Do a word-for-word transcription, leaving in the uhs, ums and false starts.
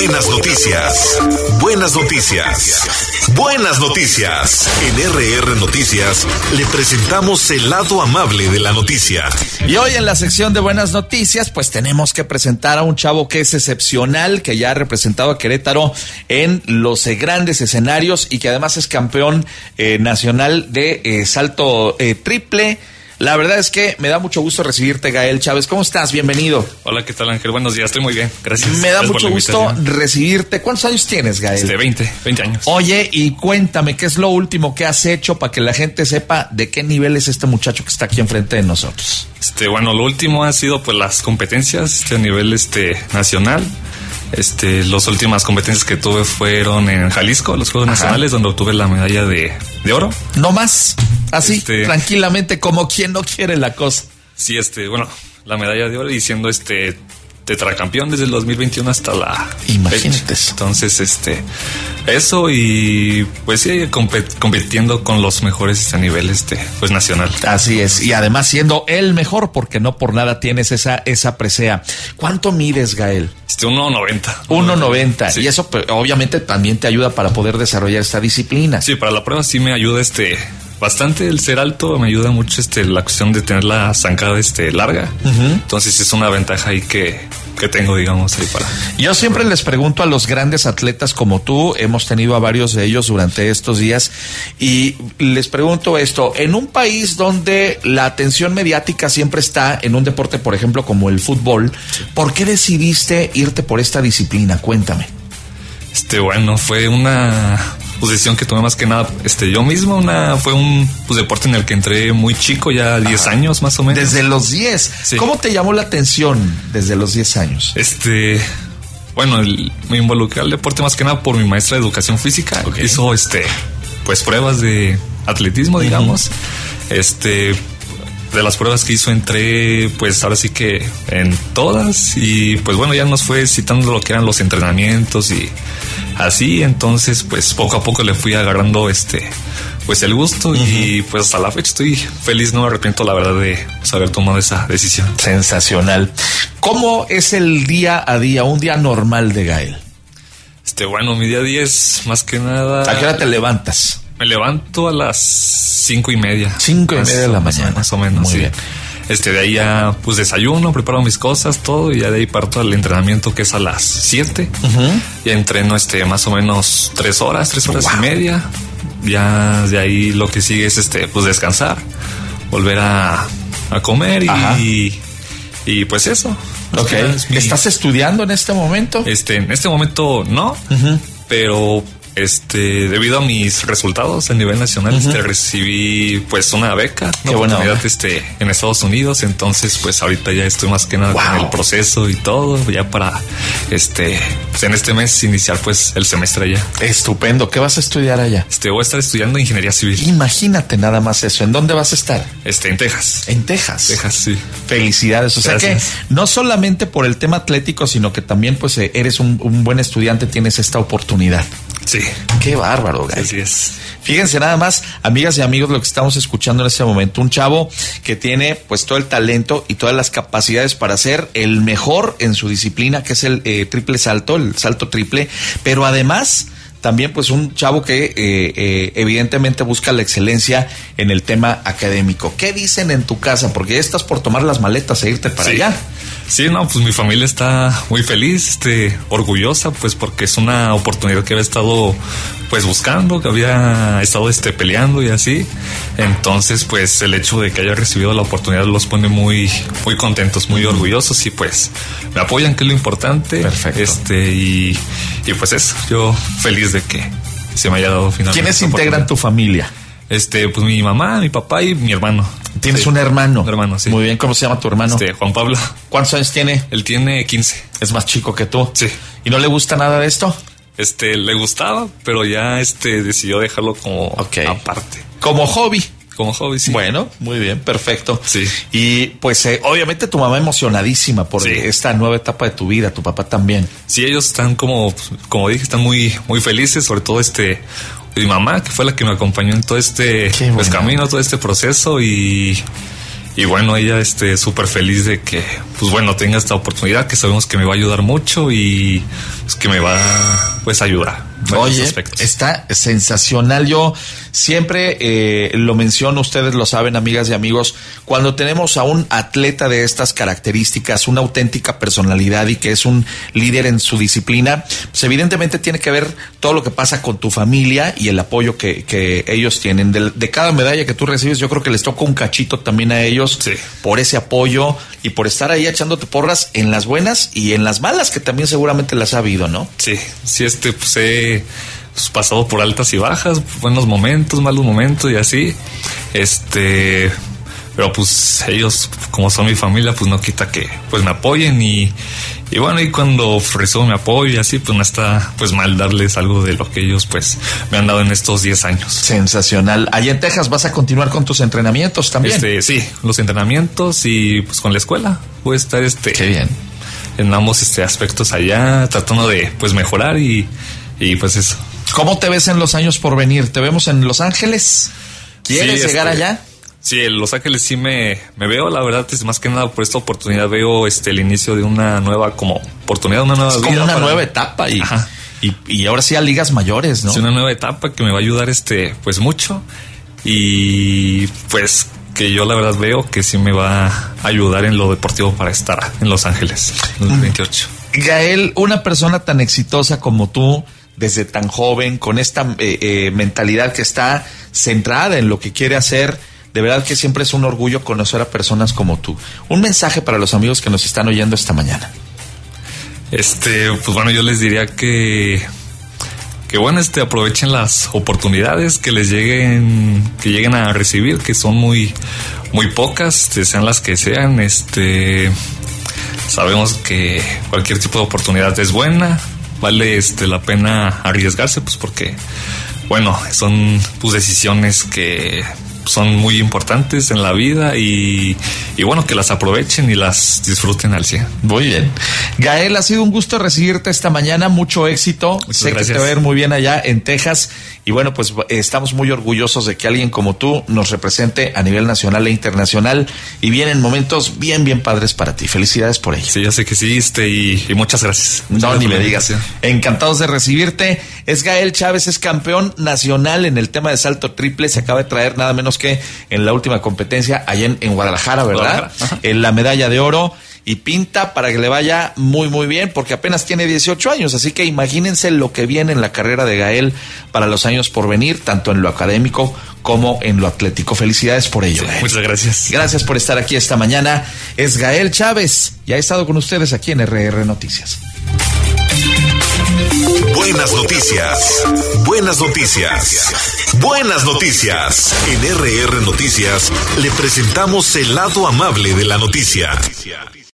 Buenas noticias. Buenas noticias. Buenas noticias. En R R Noticias le presentamos el lado amable de la noticia. Y hoy en la sección de Buenas Noticias, pues tenemos que presentar a un chavo que es excepcional, que ya ha representado a Querétaro en los eh, grandes escenarios y que además es campeón eh, nacional de eh, salto eh, triple. La verdad es que me da mucho gusto recibirte, Gael Chávez. ¿Cómo estás? Bienvenido. Hola, ¿qué tal, Ángel? Buenos días, estoy muy bien, gracias. Me da gracias mucho gusto recibirte. ¿Cuántos años tienes, Gael? Este, veinte, veinte años. Oye, y cuéntame, ¿qué es lo último que has hecho para que la gente sepa de qué nivel es este muchacho que está aquí enfrente de nosotros? Este, bueno, lo último ha sido pues las competencias este, a nivel este nacional. Este, las últimas competencias que tuve fueron en Jalisco, los Juegos Ajá. Nacionales, donde obtuve la medalla de, de oro. No más, así, este, tranquilamente, como quien no quiere la cosa. Sí, este, bueno, la medalla de oro y siendo este tetracampeón desde el dos mil veintiuno hasta la Imagínate fecha. Entonces, este, eso y pues sí, compet- compitiendo con los mejores a nivel este, pues nacional. Así es, y además siendo el mejor, porque no por nada tienes esa, esa presea. ¿Cuánto mides, Gael? Este, uno noventa. uno noventa, sí. Y eso pues, obviamente también te ayuda para poder desarrollar esta disciplina. Sí, para la prueba sí me ayuda este bastante el ser alto, me ayuda mucho este la cuestión de tener la zancada este larga. Uh-huh. Entonces es una ventaja ahí que, que tengo, digamos, ahí para. Yo siempre les pregunto a los grandes atletas como tú, hemos tenido a varios de ellos durante estos días, y les pregunto esto: en un país donde la atención mediática siempre está en un deporte, por ejemplo, como el fútbol, sí. ¿por qué decidiste irte por esta disciplina? Cuéntame. Este, bueno, fue una posición que tomé más que nada este yo mismo, una fue un pues, deporte en el que entré muy chico, ya diez años más o menos. Desde los diez. Sí. ¿Cómo te llamó la atención desde los diez años? Este, bueno, el, me involucré al deporte más que nada por mi maestra de educación física. Okay. Hizo este pues pruebas de atletismo, digamos. Uh-huh. Este, de las pruebas que hizo entré pues ahora sí que en todas y pues bueno, ya nos fue citando lo que eran los entrenamientos y así, entonces pues poco a poco le fui agarrando este pues el gusto. Uh-huh. Y pues hasta la fecha estoy feliz, no me arrepiento la verdad de pues, haber tomado esa decisión. Sensacional. ¿Cómo es el día a día, un día normal de Gael? Este, bueno, mi día a día es más que nada. ¿A qué hora te levantas? Me levanto a las cinco y media. Cinco y media de la mañana. Más o menos. Muy sí. bien. Este, de ahí ya, pues desayuno, preparo mis cosas, todo, y ya de ahí parto al entrenamiento que es a las siete. Uh-huh. Y entreno, este, más o menos tres horas, tres horas wow. y media. Ya de ahí lo que sigue es, este, pues descansar, volver a, a comer y, y pues eso. Ok. Mi... ¿Estás estudiando en este momento? Este, en este momento no, uh-huh. pero este, debido a mis resultados a nivel nacional, uh-huh. este, recibí pues una beca, una oportunidad este, en Estados Unidos. Entonces, pues ahorita ya estoy más que nada wow. con el proceso y todo, ya para este, pues en este mes iniciar pues el semestre allá. Estupendo. ¿Qué vas a estudiar allá? Este, voy a estar estudiando ingeniería civil. Imagínate nada más eso. ¿En dónde vas a estar? Este, en Texas. En Texas. Texas, sí. Felicidades. O Gracias. sea que no solamente por el tema atlético, sino que también pues eres un, un buen estudiante, tienes esta oportunidad. Sí. Qué bárbaro, Gael. Así es. Fíjense nada más, amigas y amigos, lo que estamos escuchando en este momento. Un chavo que tiene pues todo el talento y todas las capacidades para ser el mejor en su disciplina, que es el eh, triple salto, el salto triple, pero además también pues un chavo que eh, eh, evidentemente busca la excelencia en el tema académico. ¿Qué dicen en tu casa? Porque ya estás por tomar las maletas e irte para sí. allá. Sí, no, pues mi familia está muy feliz, este, orgullosa, pues porque es una oportunidad que había estado pues buscando, que había estado este peleando y así. Entonces, pues el hecho de que haya recibido la oportunidad los pone muy, muy contentos, muy orgullosos y pues me apoyan, que es lo importante. Perfecto. Este, y, y pues eso, yo feliz de que se me haya dado finalmente. ¿Quiénes integran tu familia? Este, pues mi mamá, mi papá y mi hermano. ¿Tienes sí. un hermano? Un hermano, sí. Muy bien, ¿cómo se llama tu hermano? Este, Juan Pablo. ¿Cuántos años tiene? Él tiene quince. ¿Es más chico que tú? Sí. ¿Y no le gusta nada de esto? Este, le gustaba, pero ya este decidió dejarlo como okay. aparte. Como hobby. Como hobby, sí. Bueno, muy bien, perfecto. Sí. Y pues eh, obviamente tu mamá emocionadísima por sí. esta nueva etapa de tu vida, tu papá también. Sí, ellos están como, como dije, están muy, muy felices, sobre todo este, mi mamá, que fue la que me acompañó en todo este pues, camino, todo este proceso y... y bueno, ella este súper feliz de que, pues bueno, tenga esta oportunidad, que sabemos que me va a ayudar mucho y pues, que me va pues a ayudar. Oye, está sensacional. Yo siempre eh, lo menciono, ustedes lo saben, amigas y amigos, cuando tenemos a un atleta de estas características, una auténtica personalidad y que es un líder en su disciplina, pues evidentemente tiene que ver todo lo que pasa con tu familia y el apoyo que, que ellos tienen. De, de cada medalla que tú recibes, yo creo que les toca un cachito también a ellos, sí, por ese apoyo y por estar ahí echándote porras en las buenas y en las malas, que también seguramente las ha habido, ¿no? Sí, sí, este, pues he pues, pasado por altas y bajas, buenos momentos, malos momentos y así, este, pero pues ellos, como son mi familia, pues no quita que pues me apoyen y, y bueno, y cuando recibo mi apoyo y así, pues no está pues mal darles algo de lo que ellos pues me han dado en estos diez años. Sensacional. Allá en Texas vas a continuar con tus entrenamientos también. Este, sí, los entrenamientos y pues con la escuela voy a estar este. Qué bien. En ambos este aspectos allá, tratando de pues mejorar y, y pues eso. ¿Cómo te ves en los años por venir? ¿Te vemos en Los Ángeles? ¿Quieres sí, llegar este, allá? Sí, en Los Ángeles sí me, me veo, la verdad, es más que nada por esta oportunidad veo este el inicio de una nueva como oportunidad, una nueva es vida. Como una para... nueva etapa y, y, y ahora sí a ligas mayores, ¿no? Es una nueva etapa que me va a ayudar este pues mucho y pues que yo la verdad veo que sí me va a ayudar en lo deportivo para estar en Los Ángeles en dos mil veintiocho. Gael, una persona tan exitosa como tú, desde tan joven, con esta eh, eh, mentalidad que está centrada en lo que quiere hacer, de verdad que siempre es un orgullo conocer a personas como tú. Un mensaje para los amigos que nos están oyendo esta mañana. Este, pues bueno, yo les diría que que bueno, este, aprovechen las oportunidades que les lleguen, que lleguen a recibir, que son muy, muy pocas, este, sean las que sean, este, sabemos que cualquier tipo de oportunidad es buena, vale, este, la pena arriesgarse, pues porque, bueno, son, pues, decisiones que son muy importantes en la vida y, y bueno, que las aprovechen y las disfruten al cien. Muy bien. Gael, ha sido un gusto recibirte esta mañana, mucho éxito. Muchas sé gracias. Que te va a ir muy bien allá en Texas y bueno, pues estamos muy orgullosos de que alguien como tú nos represente a nivel nacional e internacional y vienen momentos bien, bien padres para ti. Felicidades por ello. Sí, ya sé que sí, este, y, y muchas gracias. Muchas no, gracias ni me digas. Encantados de recibirte. Es Gael Chávez, es campeón nacional en el tema de salto triple. Se acaba de traer nada menos que en la última competencia allá en, en Guadalajara, ¿verdad? Guadalajara. En la medalla de oro y pinta para que le vaya muy muy bien porque apenas tiene dieciocho años, así que imagínense lo que viene en la carrera de Gael para los años por venir, tanto en lo académico como en lo atlético. Felicidades por ello, sí, Gael. Muchas gracias. Gracias por estar aquí esta mañana. Es Gael Chávez y ha estado con ustedes aquí en R R Noticias. Buenas noticias, buenas noticias, buenas noticias. En R R Noticias le presentamos el lado amable de la noticia.